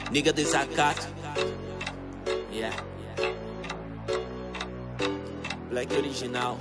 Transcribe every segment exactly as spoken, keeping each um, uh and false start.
Nigga desacato. Yeah. Black original.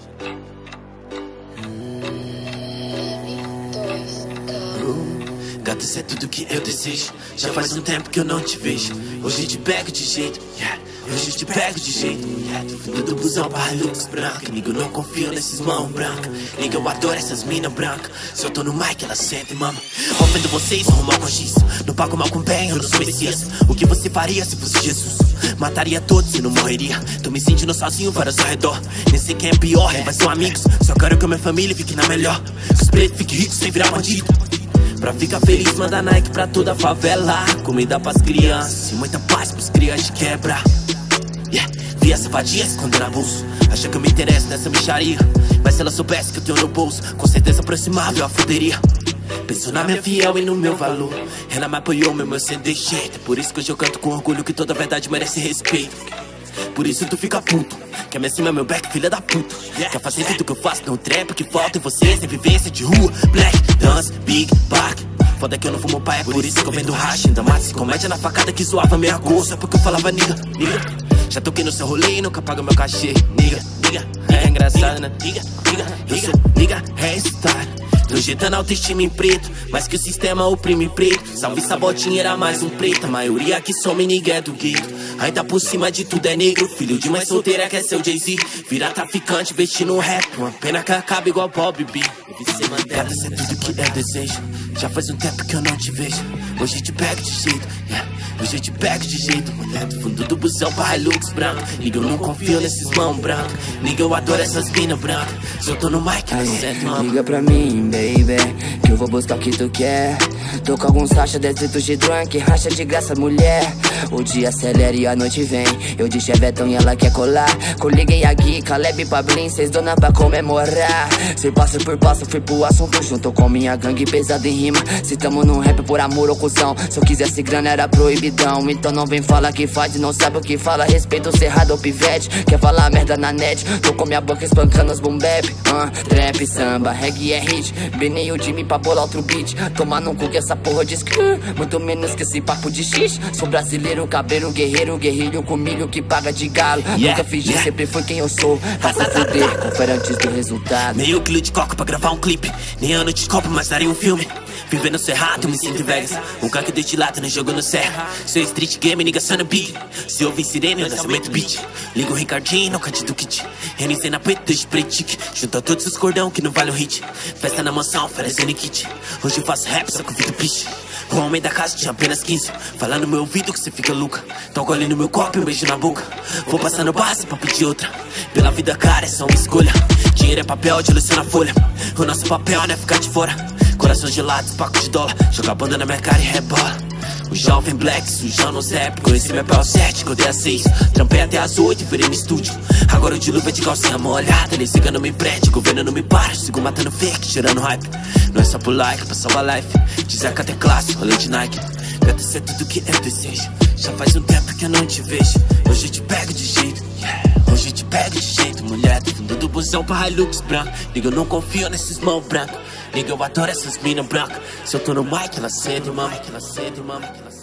Gato, isso é tudo que eu desejo. Já faz um tempo que eu não te vejo. Hoje te pego de jeito, yeah. Hoje te pego de jeito, yeah. Fundo do busão pra Hilux branca. Nigga, eu não confio nesses mãos brancas. Nigga, eu adoro essas minas brancas. Se eu tô no mic, elas sentem, mama. Ofendo vocês, arrumo mal com X. Não pago mal com bem, eu não sou Messias. O que você faria se fosse Jesus? Mataria todos e não morreria. Tô me sentindo sozinho, vários ao redor. Nem sei quem é pior, quem vai ser amigos. Só quero que a minha família fique na melhor. Que os pretos fiquem ricos sem virar bandido. Pra ficar feliz, manda Nike pra toda a favela. Comida pras crianças e muita paz pros crianças de quebra. Yeah, vi essa vadia escondendo a bolsa. Acha que eu me interesso nessa micharia. Mas se ela soubesse que eu tenho no bolso, com certeza aproximável eu a fuderia. Pensou na minha fiel e no meu valor. Ela me apoiou, meu, meu sem jeito. Por isso que hoje eu canto com orgulho que toda verdade merece respeito. Por isso tu fica puto. Quer me acima meu back, filha da puta. Quer fazer tudo que eu faço, não trap. Que falta em vocês, tem vivência de rua. Black, dance, big, back. Foda que eu não fumo pai, é por isso que eu vendo racha. Ainda mais comédia na facada que zoava minha cor. Só porque eu falava nigga, nigga. Já toquei no seu rolê e nunca paga meu cachê. Nigga, nigga, é engraçado, né? Nigga, nigga, eu sou nigga, é style. Projetando autoestima em preto, mas que o sistema oprime preto. Salve Sabotinha era mais um preto. A maioria que some nigga é do gueto. Ainda por cima de tudo é negro. Filho de mãe solteira quer ser o Jay-Z. Vira traficante vestindo rap. Uma pena que acaba igual Bob B. Gato, isso é tudo que eu desejo. Já faz um tempo que eu não te vejo. Hoje te pego de jeito, yeah. Hoje eu te pego de jeito. Mulher do fundo do busão pra Hilux branca. Nigga, eu não confio nesses mãos brancas. Nigga, eu adoro essas minas brancas. Se eu tô no mic, eu certo, mano. Liga pra mim, baby, que eu vou buscar o que tu quer. Tô com alguns rachas, dez litros de drunk. Racha de graça, mulher. O dia acelera e a noite vem. Eu de chevetão e ela quer colar. Coliguei a Gui, Caleb, Pablin. Cês dona pra comemorar. Se passo por passo, fui pro assunto. Junto com minha gangue pesada em rima. Se tamo num rap por amor ou cuzão. Se eu quisesse grana era proibidão. Então não vem falar que faz, não sabe o que fala. Respeito o cerrado ou pivete. Quer falar merda na net? Tô com minha boca espancando os boom bap. uh, Trap, samba, reggae é hit. Benei o Jimmy pra bolar outro beat. Tomar no cu que essa porra diz que muito menos que esse papo de x. Sou brasileiro, cabreiro, guerreiro, guerrilho com milho que paga de galo. Yeah, nunca fingi, yeah. sempre fui quem eu sou. Faça fuder, confere antes do resultado. Meio quilo de coca pra gravar um clipe. Nem ano de copo, mas daria um filme. Vivendo no cerrado, me sinto em Vegas. Um caco destilado no jogo no serra. Seu street game, nigga, son beat. Se ouvir sirene, eu aumento beat. Ligo o Ricardinho no canto do kit. Renizei na preta, spray tic. Junta todos os cordão que não vale o hit. Festa na mansão, oferecendo kit. Hoje eu faço rap, só convido pitch. O homem da casa tinha apenas quinze. Fala no meu ouvido que você fica louca. Toco ali no meu copo e um beijo na boca. Vou passando base pra pedir outra. Pela vida, cara, é só uma escolha. Dinheiro é papel, de luz na folha. O nosso papel não é ficar de fora. Coração gelado, paco de dólar. Joga a banda na minha cara e rebola. O jovem black, sujão nos rap. Conheci meu pé aos sete, acordei às seis. Trampei até às oito e virei no estúdio. Agora o de luva de calcinha molhada. Nem siga não me prende, governo não me para. Sigo matando fake, tirando hype. Não é só por like, pra salvar life. Dizer que até classe, rolê de Nike. Gato, isso é tudo que eu desejo. Já faz um tempo que eu não te vejo. Hoje eu te pego de jeito, yeah. Hoje eu te pego de jeito, mulher do fundo do busão pra Hilux branca. Nigga, eu não confio nesses mãos brancas. Nigga, eu adoro essas minas brancas. Se eu tô no mic, ela sente, mama.